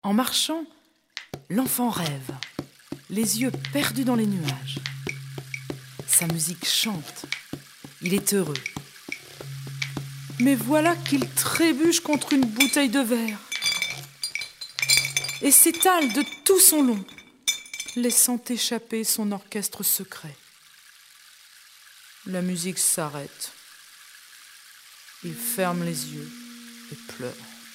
En marchant, l'enfant rêve, les yeux perdus dans les nuages. Sa musique chante, il est heureux. Mais voilà qu'il trébuche contre une bouteille de verre et s'étale de tout son long, laissant échapper son orchestre secret. La musique s'arrête. Il ferme les yeux et pleure.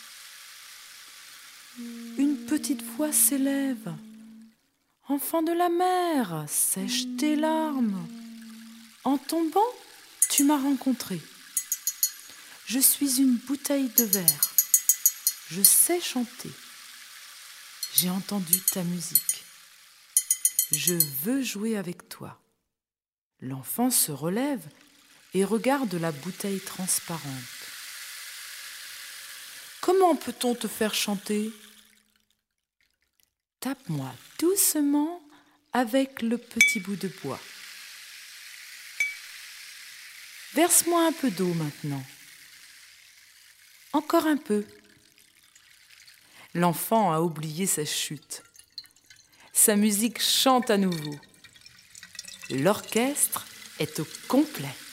Une petite voix s'élève. « Enfant de la mer, sèche tes larmes. En tombant, tu m'as rencontré. Je suis une bouteille de verre. Je sais chanter. J'ai entendu ta musique. Je veux jouer avec toi. » L'enfant se relève et regarde la bouteille transparente. « Comment peut-on te faire chanter ? Tape-moi doucement avec le petit bout de bois. Verse-moi un peu d'eau maintenant. Encore un peu. » L'enfant a oublié sa chute. Sa musique chante à nouveau. L'orchestre est au complet.